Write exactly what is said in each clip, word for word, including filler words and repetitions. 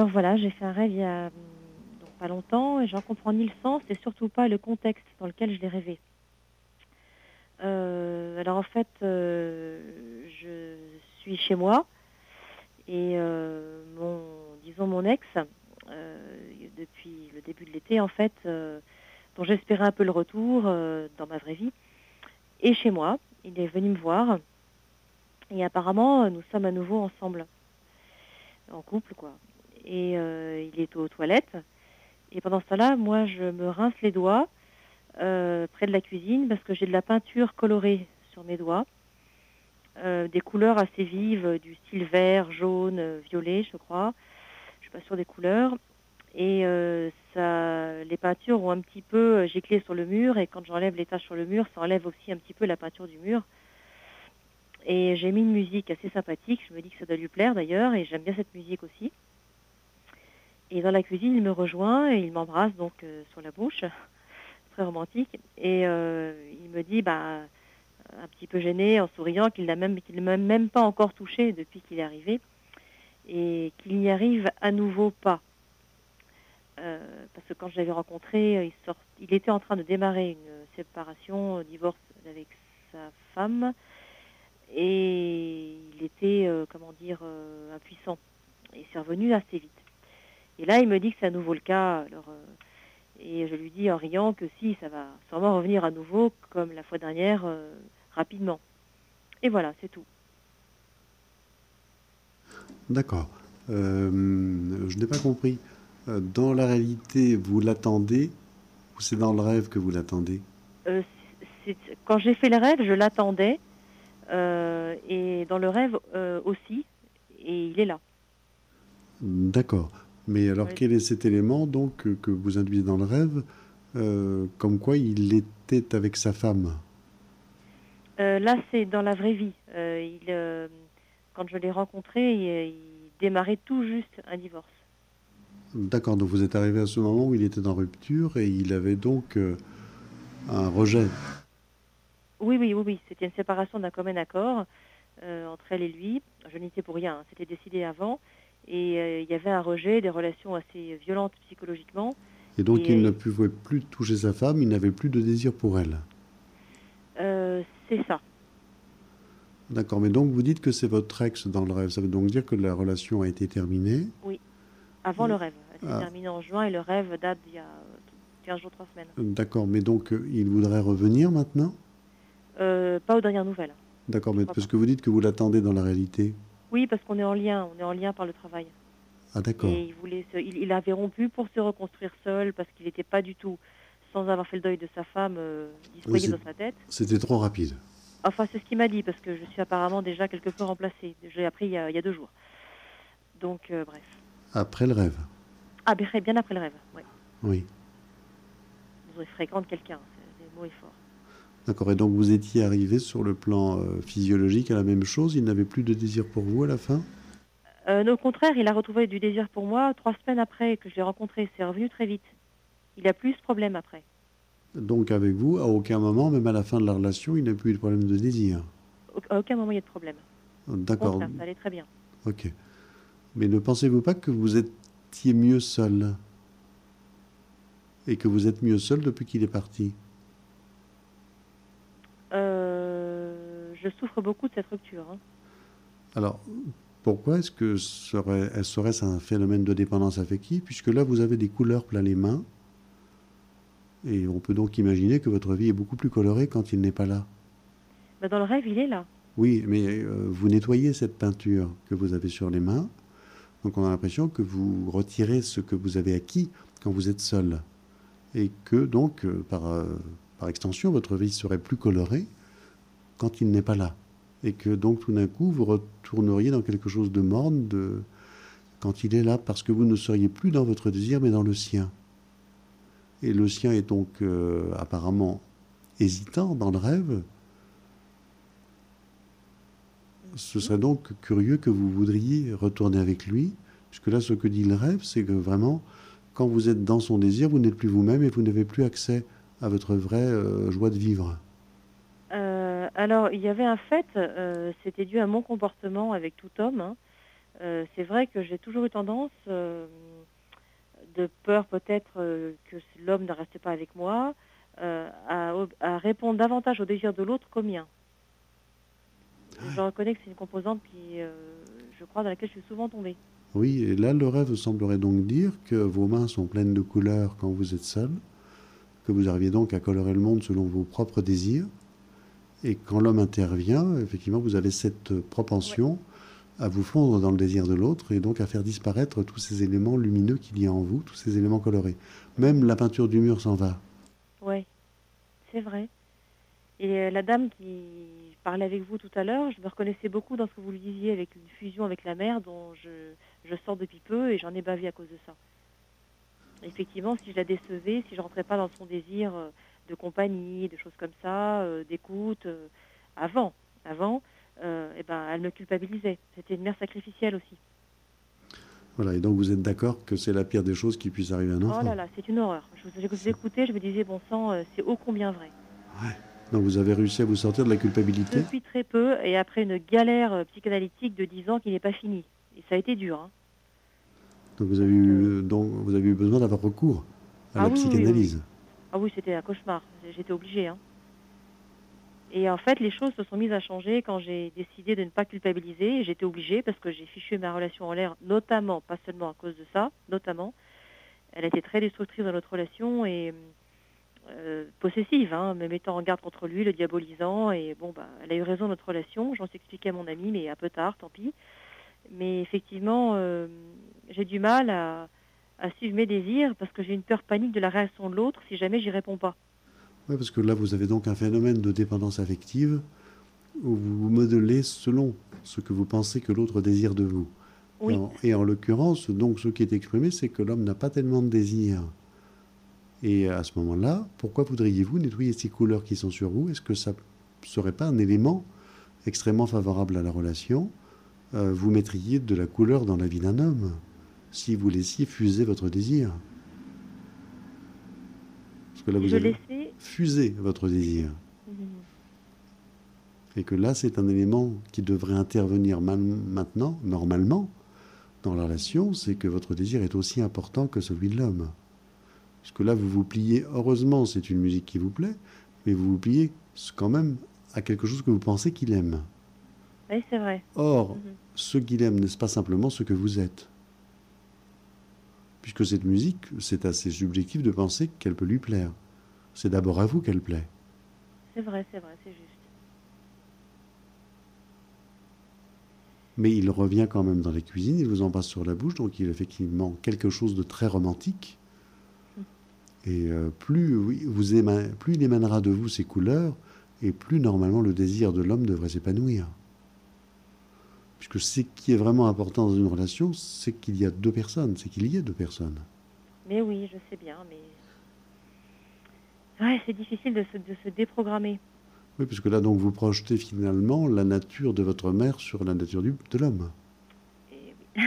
Alors voilà, j'ai fait un rêve il y a, mmh, donc pas longtemps et j'en comprends ni le sens et surtout pas le contexte dans lequel je l'ai rêvé. Heu, alors en fait, heu, je suis chez moi et heu, mon disons mon ex, heu, depuis le début de l'été en fait, heu, dont j'espérais un peu le retour, heu, dans ma vraie vie, est chez moi. Il est venu me voir et apparemment, heu, nous sommes à nouveau ensemble, en couple quoi et heu, il est aux toilettes et pendant ce temps-là, moi je me rince les doigts, heu, près de la cuisine parce que j'ai de la peinture colorée sur mes doigts, heu, des couleurs assez vives, euh, du style vert, jaune, heu, violet, je crois. Je suis pas sûre des couleurs et heu, ça les peintures ont un petit peu, heu, giclé sur le mur et quand j'enlève les taches sur le mur, ça enlève aussi un petit peu la peinture du mur et j'ai mis une musique assez sympathique. Je me dis que ça doit lui plaire d'ailleurs et j'aime bien cette musique aussi et dans la cuisine, il me rejoint et il m'embrasse donc heu, sur la bouche, très romantique et heu, il me dit, bah, un petit peu gêné, en souriant, qu'il n'a même qu'il ne m'a même pas encore touché depuis qu'il est arrivé et qu'il n'y arrive à nouveau pas. Heu, parce que quand je l'avais rencontré, heu, il sort il était en train de démarrer une, heu, séparation, heu, divorce avec sa femme et il était, heu, comment dire, heu, impuissant et c'est revenu assez vite. Et là, il me dit que c'est à nouveau le cas, alors, heu et je lui dis en riant que si, ça va sûrement revenir à nouveau comme la fois dernière, heu, rapidement. Et voilà, c'est tout. D'accord. Euh, je n'ai pas compris. Euh, Dans la réalité, vous l'attendez ou c'est dans le rêve que vous l'attendez? Heu, c'est c'est quand j'ai fait le rêve, je l'attendais, heu et dans le rêve, heu, aussi et il est là. D'accord. Mais alors, Ouais. quel est cet élément donc que, que vous induisez dans le rêve, euh, comme quoi il était avec sa femme? Heu, là, c'est dans la vraie vie. Heu, il, hem, quand je l'ai rencontré, il il démarrait tout juste un divorce. D'accord, donc vous êtes arrivé à ce moment où il était en rupture et il avait donc euh, un rejet. Oui, oui, oui, oui, c'était une séparation d'un commun accord, heu, entre elle et lui. Je n'y étais pour rien, hein, c'était décidé avant et heu, il y avait un rejet, des relations assez violentes psychologiquement Et donc il ne et pouvait plus toucher sa femme, il n'avait plus de désir pour elle. heu, c'est ça, D'accord, mais donc vous dites que c'est votre ex dans le rêve. Ça veut donc dire que la relation a été terminée. oui, avant le Et- rêve. Elle s'est ah, terminée en juin et le rêve date d'il y a, heu, quinze jours, trois semaines. d'accord, mais donc euh, il voudrait revenir maintenant? Heu, pas aux dernières nouvelles, D'accord, je mais crois parce pas. que vous dites que vous l'attendez dans la réalité. Oui, parce qu'on est en lien, on est en lien par le travail. Ah d'accord. Et il voulait se il il avait rompu pour se reconstruire seul parce qu'il n'était pas du tout, sans avoir fait le deuil de sa femme, heu, Oui, disponible c'est- dans sa tête. c'était trop rapide. Enfin, c'est ce qu'il m'a dit parce que je suis apparemment déjà quelque peu remplacée. J'ai appris il y a il y a deux jours. Donc heu, bref. Après le rêve. Ah bien bien après le rêve, ouais. Oui. Disons, il fréquente quelqu'un, c'est le mot est fort. D'accord, et donc vous étiez arrivé sur le plan euh, physiologique à la même chose, il n'avait plus de désir pour vous à la fin? Heu, non, au contraire, il a retrouvé du désir pour moi trois semaines après que je l'ai rencontré, c'est revenu très vite. Il a plus ce problème après. Donc avec vous, à aucun moment, même à la fin de la relation, il n'a plus eu de problème de désir. Au à aucun moment il y a de problème. Au D'accord, contraire, ça allait très bien. ok. Mais ne pensez-vous pas que vous étiez mieux seul et que vous êtes mieux seul depuis qu'il est parti? Heu, je souffre beaucoup de cette rupture, hein. Alors, pourquoi est-ce que serait, serait-ce un phénomène de dépendance affective, puisque là, vous avez des couleurs plein les mains, et on peut donc imaginer que votre vie est beaucoup plus colorée quand il n'est pas là. Bah, dans le rêve, il est là. Oui, mais euh, vous nettoyez cette peinture que vous avez sur les mains, donc on a l'impression que vous retirez ce que vous avez acquis quand vous êtes seul, et que donc, euh, par, euh, par extension, votre vie serait plus colorée quand il n'est pas là. Et que donc tout d'un coup, vous retourneriez dans quelque chose de morne de, quand il est là, parce que vous ne seriez plus dans votre désir, mais dans le sien. Et le sien est donc euh, apparemment hésitant dans le rêve. Ce Mmh. serait donc curieux que vous voudriez retourner avec lui, puisque là, ce que dit le rêve, c'est que vraiment, quand vous êtes dans son désir, vous n'êtes plus vous-même et vous n'avez plus accès à votre vraie euh, joie de vivre. Heu, alors il y avait un fait, heu, c'était dû à mon comportement avec tout homme, hein. euh, c'est vrai que j'ai toujours eu tendance, euh, de peur peut-être euh, que l'homme ne reste pas avec moi, euh, à, ob- à répondre davantage aux désirs de l'autre qu'aux miens. Et je reconnais que c'est une composante qui, euh, je crois, dans laquelle je suis souvent tombée. Oui, et là, le rêve semblerait donc dire que vos mains sont pleines de couleurs quand vous êtes seul, que vous arrivez donc à colorer le monde selon vos propres désirs, et quand l'homme intervient, effectivement, vous avez cette Ouais. propension à vous fondre dans le désir de l'autre et donc à faire disparaître tous ces éléments lumineux qu'il y a en vous, tous ces éléments colorés. Même Mhm. la peinture du mur s'en va. Ouais, c'est vrai. Et euh, la dame qui parlait avec vous tout à l'heure, je me reconnaissais beaucoup dans ce que vous lui disiez avec une fusion avec la mer dont je, je sors depuis peu et j'en ai bavé à cause de ça. Effectivement, si je la décevais, si je rentrais pas dans son désir euh, de compagnie, de choses comme ça, euh, d'écoute, euh, avant, avant, euh, eh ben, elle me culpabilisait. C'était une mère sacrificielle aussi. Voilà, et donc vous êtes d'accord que c'est la pire des choses qui puisse arriver à un Oh là enfant. là, c'est une horreur. Je vous, je vous C'est- écoutais, je me disais, bon sang, euh, c'est ô combien vrai. Ouais. Donc vous avez réussi à vous sortir de la culpabilité. Depuis très peu, et après une galère euh, psychanalytique de dix ans qui n'est pas finie. Et ça a été dur, hein, Donc vous avez parce que... eu, donc vous avez eu besoin d'avoir recours à Ah la oui, oui, oui, oui. Oui. psychanalyse. Ah oui, c'était un cauchemar. J'étais obligée, hein. Et en fait, les choses se sont mises à changer quand j'ai décidé de ne pas culpabiliser. J'étais obligée parce que j'ai fichu ma relation en l'air, notamment, pas seulement à cause de ça, notamment. Elle a été très destructrice dans notre relation et euh, possessive, hein, me mettant en garde contre lui, le diabolisant. Et bon, bah, elle a eu raison, notre relation. J'en suis expliqué à mon ami, mais un peu tard, tant pis. Mais effectivement, euh, j'ai du mal à, à suivre mes désirs parce que j'ai une peur panique de la réaction de l'autre si jamais j'y réponds pas. Oui, parce que là vous avez donc un phénomène de dépendance affective où vous vous modelez selon ce que vous pensez que l'autre désire de vous. Et Oui, en, et en l'occurrence, donc ce qui est exprimé, c'est que l'homme n'a pas tellement de désir. Et à ce moment-là, pourquoi voudriez-vous nettoyer ces couleurs qui sont sur vous? Est-ce que ça ne serait pas un élément extrêmement favorable à la relation? Euh, vous mettriez de la couleur dans la vie d'un homme si vous laissiez fuser votre désir. Parce que là, si vous je avez laissais... fusé votre désir. Mhm. Et que là, c'est un élément qui devrait intervenir maintenant, normalement, dans la relation, c'est que votre désir est aussi important que celui de l'homme. Parce que là, vous vous pliez, heureusement, c'est une musique qui vous plaît, mais vous vous pliez quand même à quelque chose que vous pensez qu'il aime. Oui, c'est vrai. Or, Mhm. ce qu'il aime n'est pas simplement ce que vous êtes. Puisque cette musique, c'est assez subjectif de penser qu'elle peut lui plaire. C'est d'abord à vous qu'elle plaît. C'est vrai, c'est vrai, c'est juste. Mais il revient quand même dans les cuisines, il vous en passe sur la bouche, donc il est effectivement quelque chose de très romantique. Mhm. Et euh, plus, oui, vous éma- plus il émanera de vous ces couleurs, et plus normalement le désir de l'homme devrait s'épanouir. Puisque ce qui est vraiment important dans une relation, c'est qu'il y a deux personnes, c'est qu'il y ait deux personnes. Mais oui, je sais bien, mais ouais, c'est difficile de se, de se déprogrammer. Oui, puisque là, donc, vous projetez finalement la nature de votre mère sur la nature du, de l'homme. Et oui.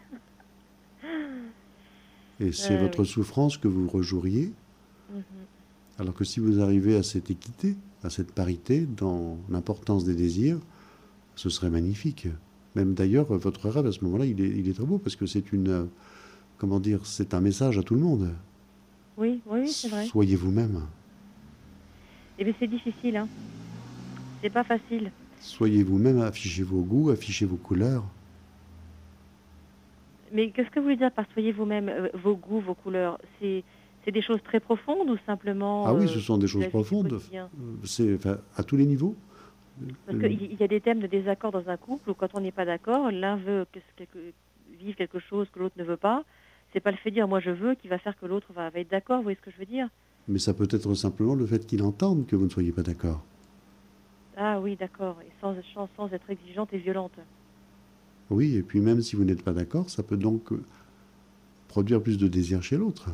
Et c'est Euh, votre oui. souffrance que vous rejoueriez, Mhm. alors que si vous arrivez à cette équité, à cette parité dans l'importance des désirs, ce serait magnifique. Même d'ailleurs, votre rêve à ce moment-là, il est, il est très beau, parce que c'est une, euh, comment dire, c'est un message à tout le monde. Oui, oui, oui, c'est vrai. Soyez vous-même. Et bien, c'est difficile, hein. C'est pas facile. Soyez vous-même, affichez vos goûts, affichez vos couleurs. Mais qu'est-ce que vous voulez dire par soyez vous-même, euh, vos goûts, vos couleurs? C'est, c'est des choses très profondes ou simplement Ah oui, ce euh, sont des de choses la vie du profondes, quotidien? c'est enfin, à tous les niveaux. Parce qu'il y a des thèmes de désaccord dans un couple où quand on n'est pas d'accord, l'un veut que, quelque, vivre quelque chose que l'autre ne veut pas. C'est pas le fait de dire moi je veux qui va faire que l'autre va, va être d'accord, vous voyez ce que je veux dire? Mais ça peut être simplement le fait qu'il entende que vous ne soyez pas d'accord. Ah oui, d'accord, et sans, sans, sans être exigeante et violente. Oui, et puis même si vous n'êtes pas d'accord, ça peut donc euh, produire plus de désir chez l'autre.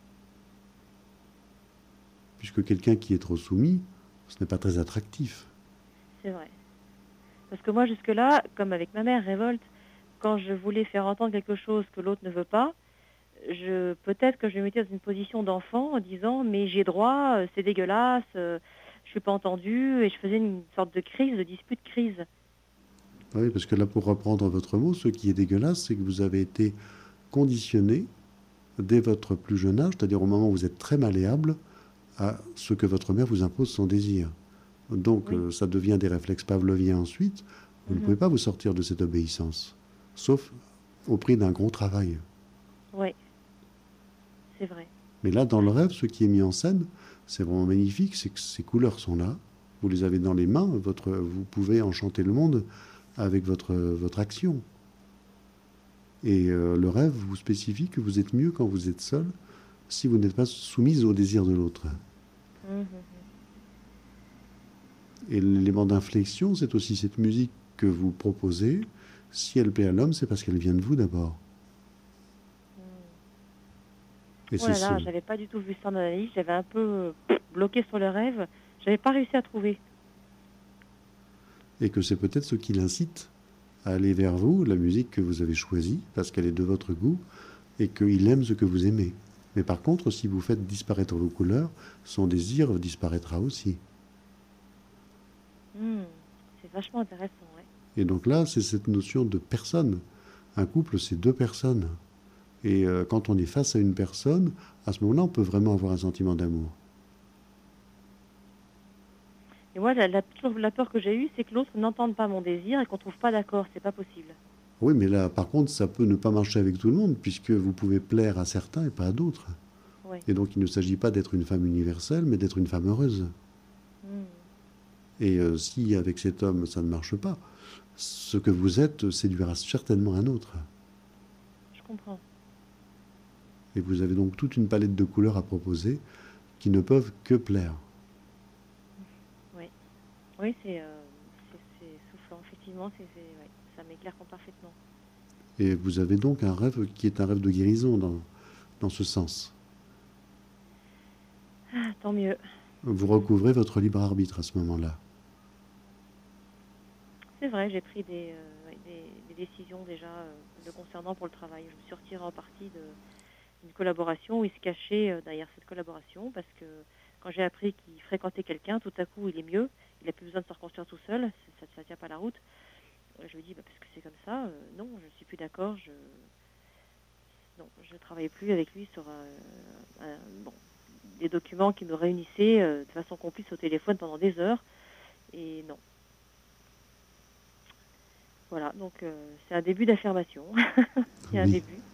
Puisque quelqu'un qui est trop soumis, ce n'est pas très attractif. C'est vrai. Parce que moi jusque-là, comme avec ma mère, révolte, quand je voulais faire entendre quelque chose que l'autre ne veut pas, je peut-être que je me mettais dans une position d'enfant en disant mais j'ai droit, euh, c'est dégueulasse, euh, je suis pas entendue et je faisais une sorte de crise, de dispute crise. Oui, parce que là, pour reprendre votre mot, ce qui est dégueulasse, c'est que vous avez été conditionné dès votre plus jeune âge, c'est-à-dire au moment où vous êtes très malléable, à ce que votre mère vous impose sans désir. Donc, Oui. euh, ça devient des réflexes pavloviens ensuite. Vous ne pouvez Mhm. pas vous sortir de cette obéissance, sauf au prix d'un gros travail. Oui, c'est vrai. Mais là, dans le rêve, ce qui est mis en scène, c'est vraiment magnifique, c'est que ces couleurs sont là, vous les avez dans les mains, votre, vous pouvez enchanter le monde avec votre, votre action. Et euh, le rêve vous spécifie que vous êtes mieux quand vous êtes seul, si vous n'êtes pas soumise au désir de l'autre. Mhm. Et l'élément d'inflexion, c'est aussi cette musique que vous proposez. Si elle plaît à l'homme, c'est parce qu'elle vient de vous d'abord. Mhm. Et Oh c'est là ce, là, j'avais pas du tout vu ça dans la liste. J'avais un peu euh, bloqué sur le rêve. J'avais pas réussi à trouver. et que c'est peut-être ce qui l'incite à aller vers vous, la musique que vous avez choisie, parce qu'elle est de votre goût, et qu'il aime ce que vous aimez. Mais par contre, si vous faites disparaître vos couleurs, son désir disparaîtra aussi. Hmm, c'est vachement intéressant, ouais. Et donc là, c'est cette notion de personne. Un couple, c'est deux personnes. Et euh, quand on est face à une personne, à ce moment-là, on peut vraiment avoir un sentiment d'amour. Et moi, la, la, la peur que j'ai eue, c'est que l'autre n'entende pas mon désir et qu'on trouve pas d'accord. C'est pas possible. Oui, mais là, par contre, ça peut ne pas marcher avec tout le monde, puisque vous pouvez plaire à certains et pas à d'autres. Ouais. Et donc, il ne s'agit pas d'être une femme universelle, mais d'être une femme heureuse. Hmm, Et euh, si avec cet homme, ça ne marche pas, ce que vous êtes séduira certainement un autre. je comprends. Et vous avez donc toute une palette de couleurs à proposer qui ne peuvent que plaire. Oui, oui, c'est euh, c'est c'est soufflant. Effectivement, c'est c'est- ouais, ça m'éclaire parfaitement. Et vous avez donc un rêve qui est un rêve de guérison dans, dans ce sens. Ah, tant mieux. Vous Mhm. recouvrez votre libre arbitre à ce moment-là. C'est vrai, j'ai pris des, euh, ouais, des, des décisions déjà euh, le concernant pour le travail. Je me suis retirée en partie de, d'une collaboration où il se cachait euh, derrière cette collaboration parce que quand j'ai appris qu'il fréquentait quelqu'un, tout à coup il est mieux, il n'a plus besoin de se reconstruire tout seul, ça ne tient pas la route. Euh, Je lui dis bah, parce que c'est comme ça, euh, non, je ne suis plus d'accord, je non, je ne travaillais plus avec lui sur un, un- bon, des documents qui nous réunissaient euh, de façon complice au téléphone pendant des heures et non. Voilà, donc euh, c'est un début d'affirmation. Il y a un Oui. début.